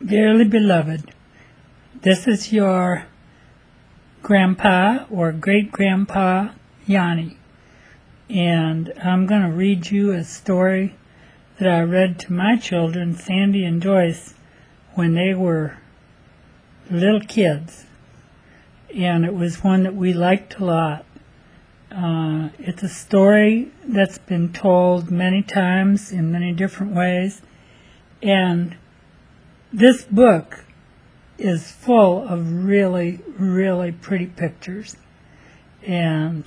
Dearly beloved, this is your grandpa or great-grandpa Yanni, and I'm going to read you a story that I read to my children, Sandy and Joyce, when they were little kids, and it was one that we liked a lot. It's a story that's been told many times in many different ways, and this book is full of really, really pretty pictures, and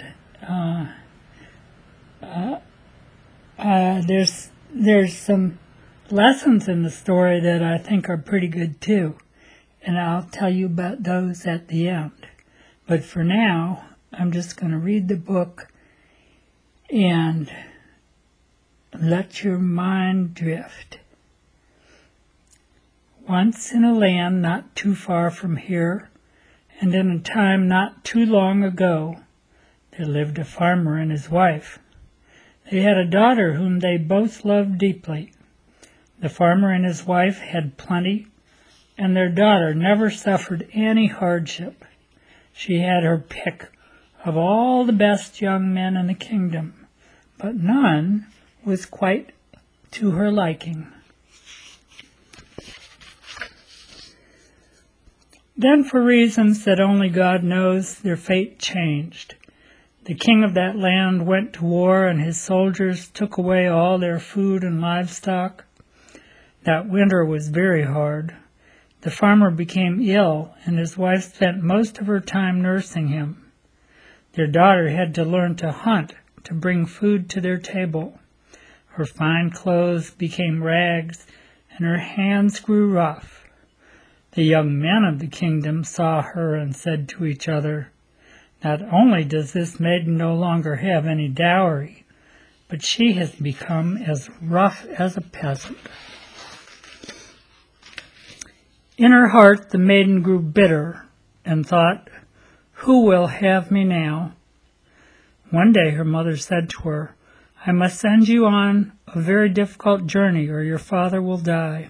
there's some lessons in the story that I think are pretty good too, and I'll tell you about those at the end. But for now, I'm just going to read the book and let your mind drift. Once in a land not too far from here, and in a time not too long ago, there lived a farmer and his wife. They had a daughter whom they both loved deeply. The farmer and his wife had plenty, and their daughter never suffered any hardship. She had her pick of all the best young men in the kingdom, but none was quite to her liking. Then, for reasons that only God knows, their fate changed. The king of that land went to war, and his soldiers took away all their food and livestock. That winter was very hard. The farmer became ill, and his wife spent most of her time nursing him. Their daughter had to learn to hunt to bring food to their table. Her fine clothes became rags, and her hands grew rough. The young men of the kingdom saw her and said to each other, "Not only does this maiden no longer have any dowry, but she has become as rough as a peasant." In her heart the maiden grew bitter and thought, "Who will have me now?" One day her mother said to her, "I must send you on a very difficult journey, or your father will die.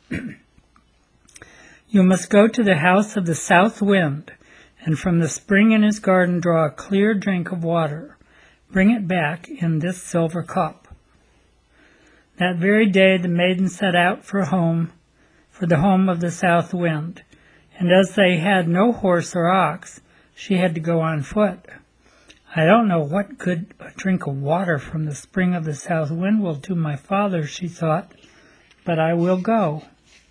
You must go to the house of the south wind, and from the spring in his garden draw a clear drink of water. Bring it back in this silver cup." That very day the maiden set out for the home of the south wind, and as they had no horse or ox, she had to go on foot. "I don't know what good a drink of water from the spring of the south wind will do my father," she thought, "but I will go."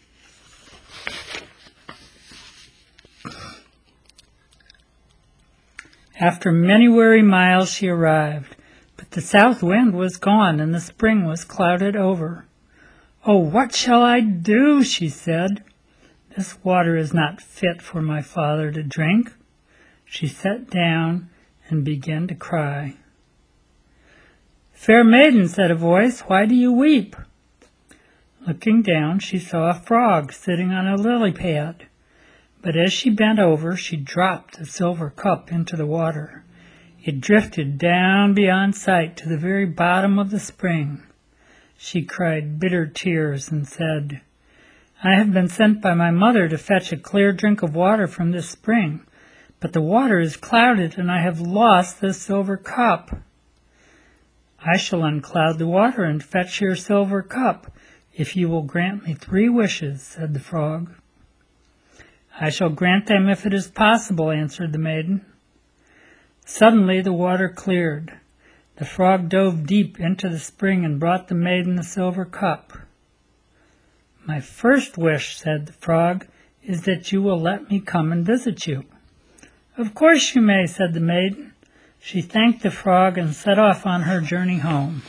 After many weary miles she arrived, but the south wind was gone and the spring was clouded over. "Oh, what shall I do?" she said. "This water is not fit for my father to drink." She sat down and began to cry. "Fair maiden," said a voice, "why do you weep?" Looking down, she saw a frog sitting on a lily pad. But as she bent over, she dropped the silver cup into the water. It drifted down beyond sight to the very bottom of the spring. She cried bitter tears and said, "I have been sent by my mother to fetch a clear drink of water from this spring, but the water is clouded and I have lost the silver cup." "I shall uncloud the water and fetch your silver cup, if you will grant me 3 wishes," said the frog. "I shall grant them if it is possible," answered the maiden. Suddenly the water cleared. The frog dove deep into the spring and brought the maiden the silver cup. "My first wish," said the frog, "is that you will let me come and visit you." "Of course you may," said the maiden. She thanked the frog and set off on her journey home.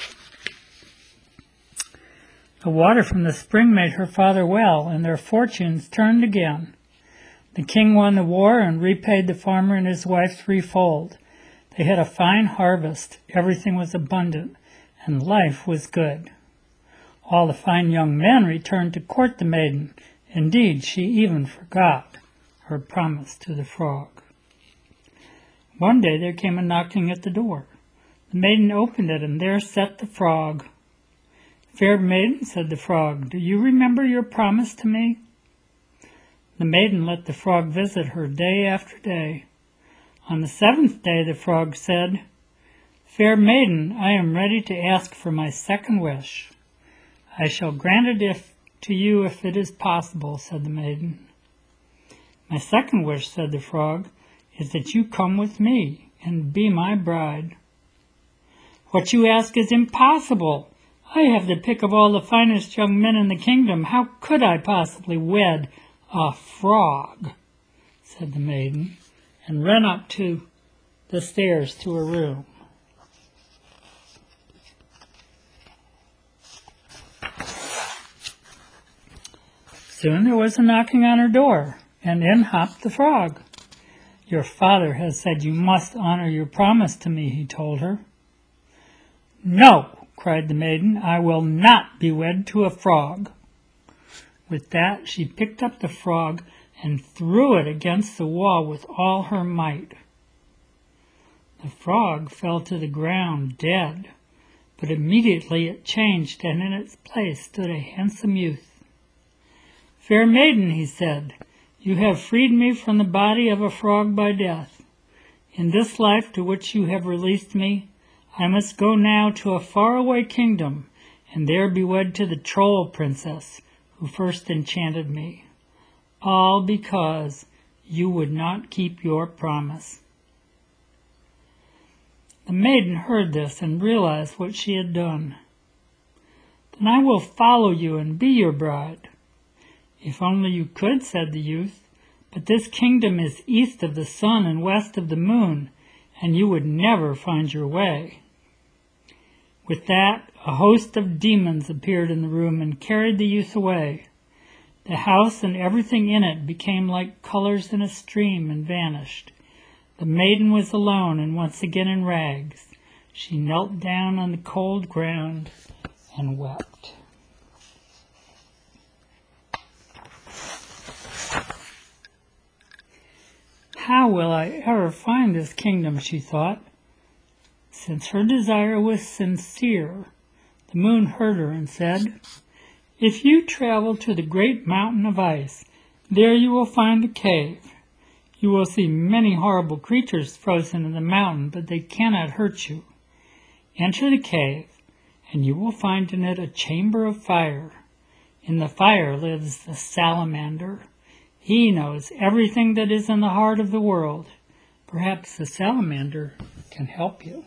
The water from the spring made her father well, and their fortunes turned again. The king won the war and repaid the farmer and his wife 3-fold. They had a fine harvest, everything was abundant, and life was good. All the fine young men returned to court the maiden. Indeed, she even forgot her promise to the frog. One day there came a knocking at the door. The maiden opened it, and there sat the frog. "Fair maiden," said the frog, "do you remember your promise to me?" The maiden let the frog visit her day after day. On the 7th day the frog said, "Fair maiden, I am ready to ask for my second wish." "I shall grant it to you if it is possible," said the maiden. "My second wish," said the frog, "is that you come with me and be my bride." "What you ask is impossible. I have the pick of all the finest young men in the kingdom. How could I possibly wed a frog?" said the maiden, and ran up to the stairs to her room. Soon there was a knocking on her door, and in hopped the frog. "Your father has said you must honor your promise to me," he told her. "No," cried the maiden, "I will not be wed to a frog." With that she picked up the frog and threw it against the wall with all her might. The frog fell to the ground dead, but immediately it changed, and in its place stood a handsome youth. "Fair maiden," he said, "you have freed me from the body of a frog by death. In this life to which you have released me, I must go now to a faraway kingdom, and there be wed to the troll princess who first enchanted me, all because you would not keep your promise." The maiden heard this and realized what she had done. "Then I will follow you and be your bride." "If only you could," said the youth, "but this kingdom is east of the sun and west of the moon, and you would never find your way." With that, a host of demons appeared in the room and carried the youth away. The house and everything in it became like colors in a stream and vanished. The maiden was alone and once again in rags. She knelt down on the cold ground and wept. "How will I ever find this kingdom?" she thought. Since her desire was sincere, the moon heard her and said, "If you travel to the great mountain of ice, there you will find a cave. You will see many horrible creatures frozen in the mountain, but they cannot hurt you. Enter the cave, and you will find in it a chamber of fire. In the fire lives the salamander. He knows everything that is in the heart of the world. Perhaps the salamander can help you."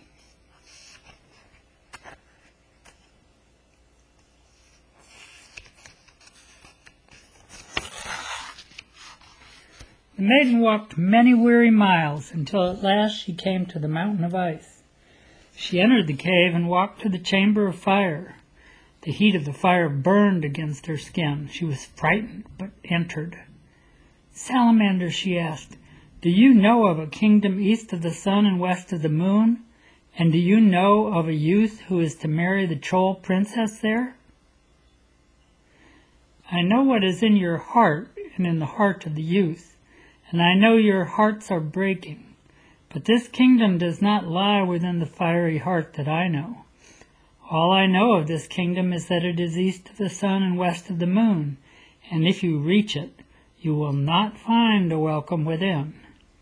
The maiden walked many weary miles until at last she came to the mountain of ice. She entered the cave and walked to the chamber of fire. The heat of the fire burned against her skin. She was frightened, but entered. "Salamander," she asked, "do you know of a kingdom east of the sun and west of the moon? And do you know of a youth who is to marry the troll princess there?" "I know what is in your heart and in the heart of the youth, and I know your hearts are breaking. But this kingdom does not lie within the fiery heart that I know. All I know of this kingdom is that it is east of the sun and west of the moon, and if you reach it, you will not find a welcome within.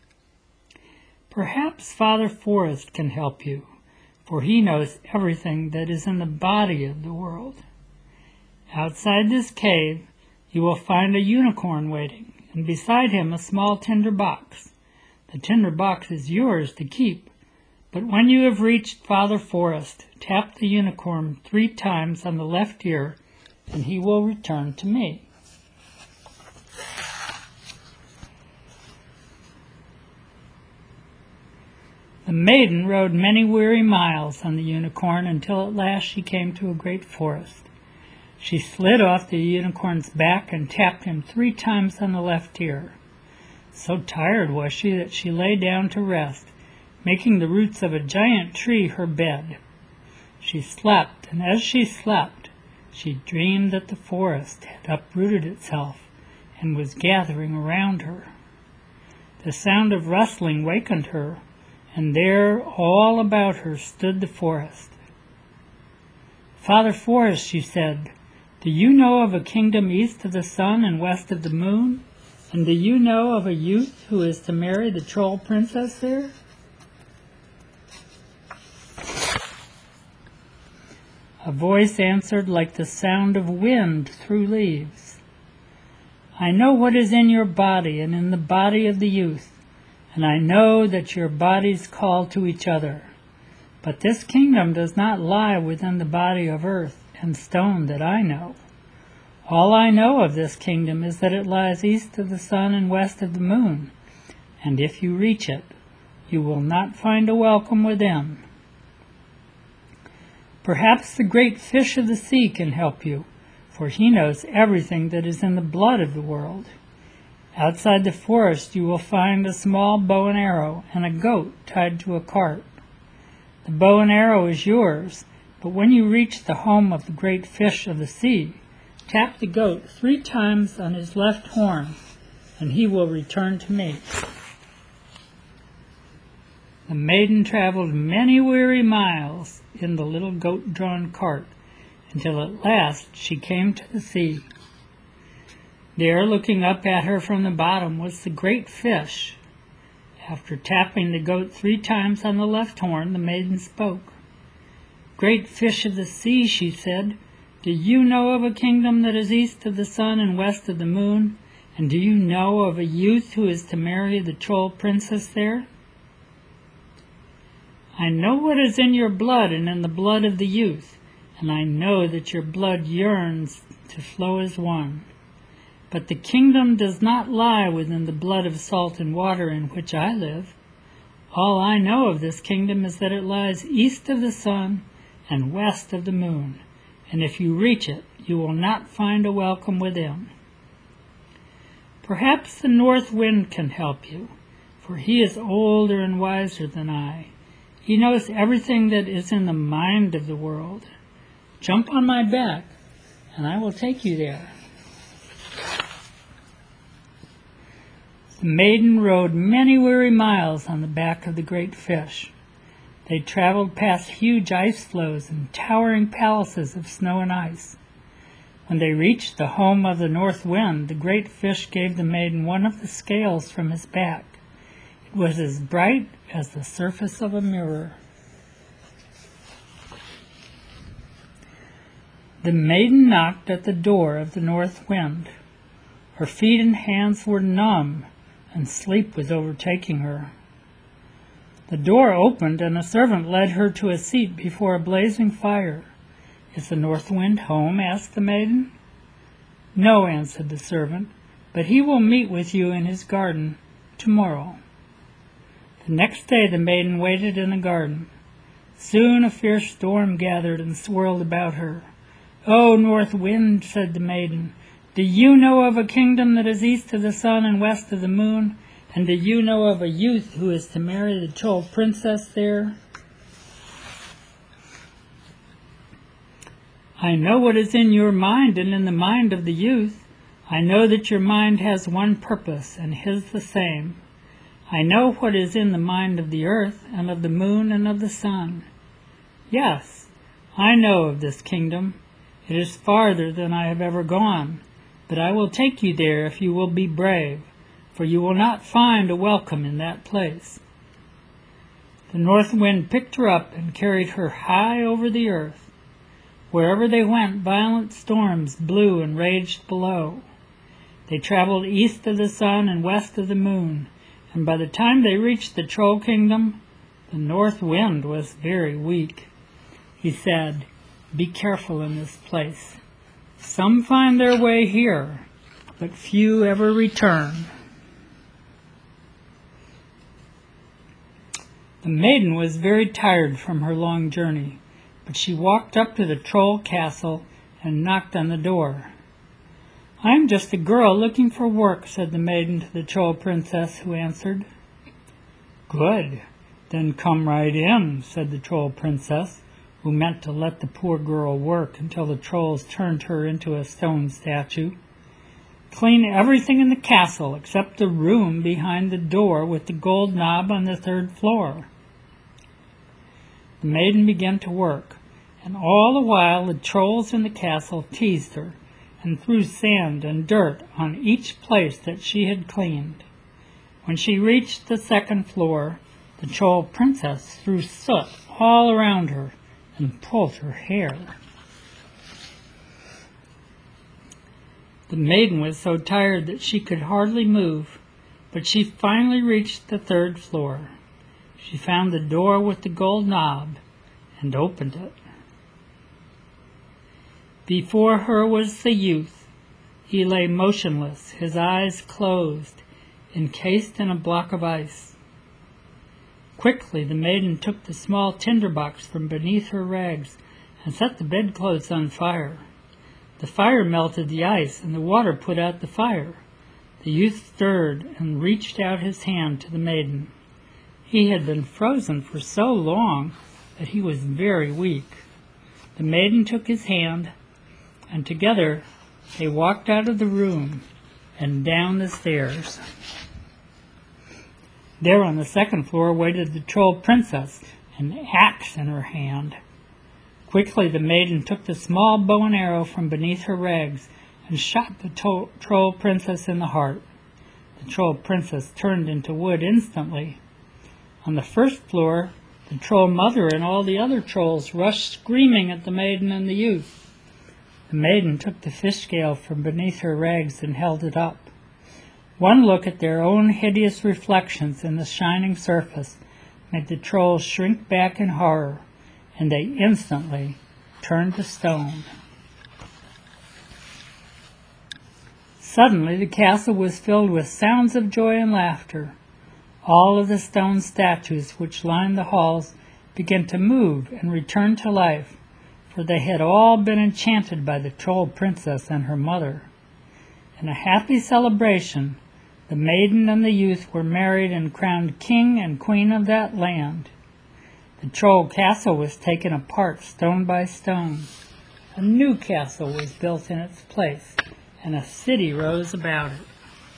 Perhaps Father Forest can help you, for he knows everything that is in the body of the world. Outside this cave, you will find a unicorn waiting, and beside him a small tinder box. The tinder box is yours to keep, but when you have reached Father Forest, tap the unicorn 3 times on the left ear, and he will return to me." The maiden rode many weary miles on the unicorn until at last she came to a great forest. She slid off the unicorn's back and tapped him 3 times on the left ear. So tired was she that she lay down to rest, making the roots of a giant tree her bed. She slept, and as she slept, she dreamed that the forest had uprooted itself and was gathering around her. The sound of rustling wakened her, and there all about her stood the forest. "Father Forest," she said, "do you know of a kingdom east of the sun and west of the moon? And do you know of a youth who is to marry the troll princess there? A voice answered like the sound of wind through leaves. I know what is in your body and in the body of the youth, and I know that your bodies call to each other. But this kingdom does not lie within the body of earth and stone that I know. All I know of this kingdom is that it lies east of the sun and west of the moon, and if you reach it, you will not find a welcome within. Perhaps the great fish of the sea can help you, for he knows everything that is in the blood of the world. Outside the forest you will find a small bow and arrow and a goat tied to a cart. The bow and arrow is yours, but when you reach the home of the great fish of the sea, tap the goat 3 times on his left horn, and he will return to me. The maiden traveled many weary miles in the little goat-drawn cart, until at last she came to the sea. There, looking up at her from the bottom, was the great fish. After tapping the goat 3 times on the left horn, the maiden spoke. Great fish of the sea, she said, do you know of a kingdom that is east of the sun and west of the moon? And do you know of a youth who is to marry the troll princess there? I know what is in your blood and in the blood of the youth, and I know that your blood yearns to flow as one. But the kingdom does not lie within the blood of salt and water in which I live. All I know of this kingdom is that it lies east of the sun and west of the moon, and if you reach it, you will not find a welcome within. Perhaps the north wind can help you, for he is older and wiser than I. He knows everything that is in the mind of the world. Jump on my back, and I will take you there. The maiden rode many weary miles on the back of the great fish. They traveled past huge ice floes and towering palaces of snow and ice. When they reached the home of the north wind, the great fish gave the maiden one of the scales from his back. It was as bright as the surface of a mirror. The maiden knocked at the door of the north wind. Her feet and hands were numb, and sleep was overtaking her. The door opened, and a servant led her to a seat before a blazing fire. Is the north wind home? Asked the maiden. No, answered the servant, but he will meet with you in his garden tomorrow. The next day the maiden waited in the garden. Soon a fierce storm gathered and swirled about her. "Oh, north wind," said the maiden, "do you know of a kingdom that is east of the sun and west of the moon? And do you know of a youth who is to marry the troll princess there?" "I know what is in your mind and in the mind of the youth. I know that your mind has one purpose, and his the same. I know what is in the mind of the earth, and of the moon, and of the sun. Yes, I know of this kingdom. It is farther than I have ever gone, but I will take you there if you will be brave, for you will not find a welcome in that place." The north wind picked her up and carried her high over the earth. Wherever they went, violent storms blew and raged below. They traveled east of the sun and west of the moon, and by the time they reached the troll kingdom, the north wind was very weak. He said, "Be careful in this place. Some find their way here, but few ever return." The maiden was very tired from her long journey, but she walked up to the troll castle and knocked on the door. "I am just a girl looking for work," said the maiden to the troll princess, who answered. "Good, then come right in," said the troll princess, who meant to let the poor girl work until the trolls turned her into a stone statue. "Clean everything in the castle except the room behind the door with the gold knob on the 3rd floor." The maiden began to work, and all the while the trolls in the castle teased her, and threw sand and dirt on each place that she had cleaned. When she reached the second floor, the Troll Princess threw soot all around her and pulled her hair. The maiden was so tired that she could hardly move, but she finally reached the third floor. She found the door with the gold knob and opened it. Before her was the youth. He lay motionless, his eyes closed, encased in a block of ice. Quickly the maiden took the small tinderbox from beneath her rags and set the bedclothes on fire. The fire melted the ice, and the water put out the fire. The youth stirred and reached out his hand to the maiden. He had been frozen for so long that he was very weak. The maiden took his hand, and together they walked out of the room and down the stairs. There on the second floor waited the Troll Princess, an axe in her hand. Quickly the maiden took the small bow and arrow from beneath her rags and shot the Troll Princess in the heart. The Troll Princess turned into wood instantly. On the first floor, the Troll Mother and all the other trolls rushed screaming at the maiden and the youth. The maiden took the fish scale from beneath her rags and held it up. One look at their own hideous reflections in the shining surface made the trolls shrink back in horror, and they instantly turned to stone. Suddenly the castle was filled with sounds of joy and laughter. All of the stone statues which lined the halls began to move and return to life, for they had all been enchanted by the Troll Princess and her mother. In a happy celebration, the maiden and the youth were married and crowned king and queen of that land. The troll castle was taken apart stone by stone. A new castle was built in its place, and a city rose about it.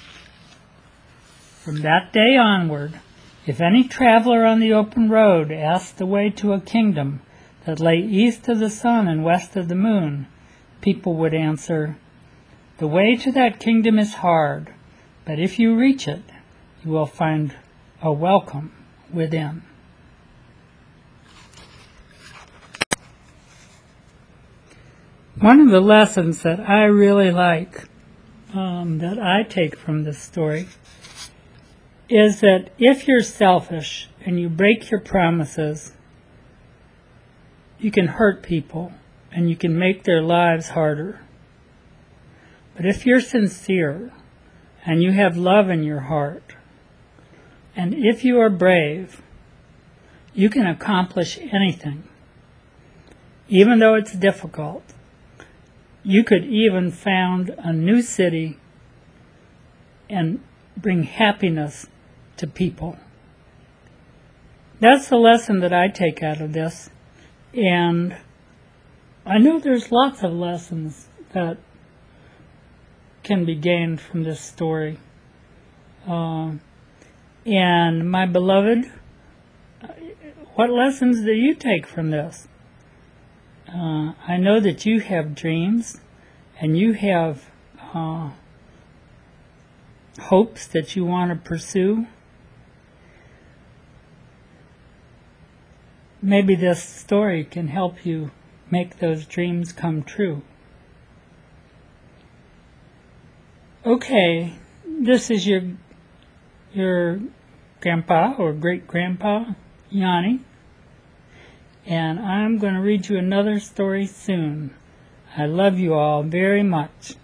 From that day onward, if any traveler on the open road asked the way to a kingdom that lay east of the sun and west of the moon, people would answer, "The way to that kingdom is hard, but if you reach it, you will find a welcome within." One of the lessons that I really like, that I take from this story, is that if you're selfish and you break your promises, you can hurt people and you can make their lives harder. But if you're sincere and you have love in your heart, and if you are brave, you can accomplish anything, even though it's difficult. You could even found a new city and bring happiness to people. That's the lesson that I take out of this. And I know there's lots of lessons that can be gained from this story. And my beloved, what lessons do you take from this? I know that you have dreams and you have hopes that you want to pursue. Maybe this story can help you make those dreams come true. Okay, this is your grandpa or great-grandpa, Yanni. And I'm going to read you another story soon. I love you all very much.